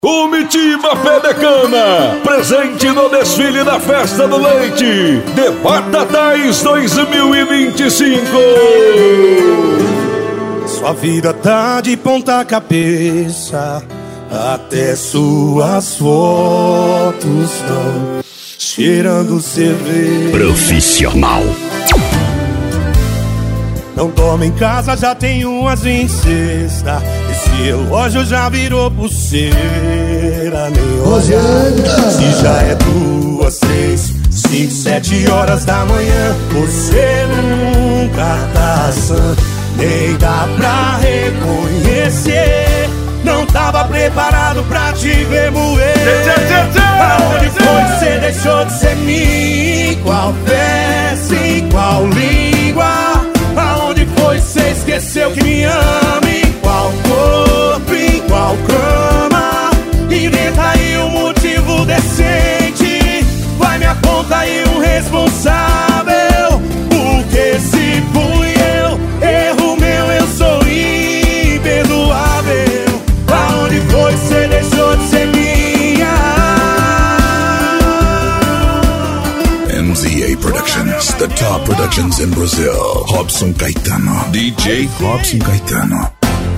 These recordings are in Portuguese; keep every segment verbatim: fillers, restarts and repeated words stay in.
Comitiva Pé de Cana, presente no desfile da Festa do Leite de Batatais dois mil e vinte e cinco. Sua vida tá de ponta cabeça, até suas fotos estão cheirando cerveja. Profissional. Não dorme em casa, já tem umas em cesta. Esse relógio já virou pulseira. Nem olha se já é duas, três, cinco, sete horas da manhã. Você nunca tá sã, nem dá pra reconhecer. Não tava preparado pra te ver moer. Aonde foi que você deixou de ser mim? Qual peça e qual língua? Aonde foi que você esqueceu que me ama? Em qual corpo, em qual cama? Inventa aí um motivo decente. Vai me aponta aí um responsável. Porque se fui eu, erro meu, eu sou imperdoável. Aonde foi que você deixou de ser minha? M Z A Productions, the top productions in Brazil. Robson Caetano, D J Robson Caetano.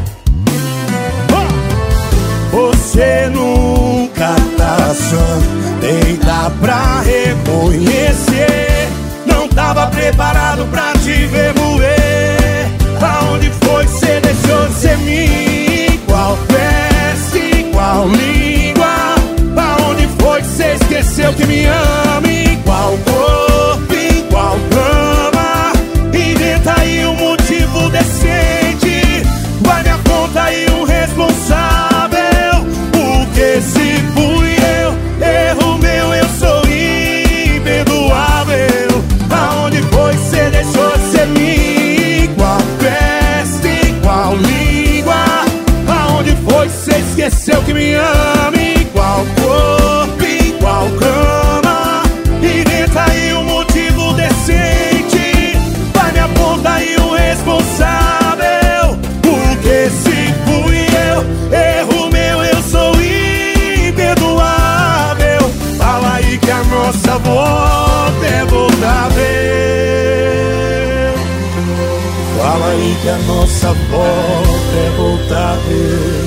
Você nunca tá sã, nem dá pra reconhecer. Não tava preparado pra te ver moer. Aonde foi que você deixou de ser mim? Qual peça e qual língua? Aonde foi que você esqueceu que me ama? Em qual corpo, em qual cama? Inventa aí um motivo decente. Vai me aponta aí um responsável. Porque se fui eu, erro meu, eu sou imperdoável. Aonde foi que você deixou de ser mim? Qual festa e qual língua? Aonde foi que você esqueceu que me ama? Em qual corpo, em qual cama? Inventa aí um motivo decente. Vai me apontar aí um responsável. Porque se fui eu, erro meu, eu sou imperdoável. Fala aí que a nossa volta é voltar a ver. Fala aí que a nossa volta é voltar a ver.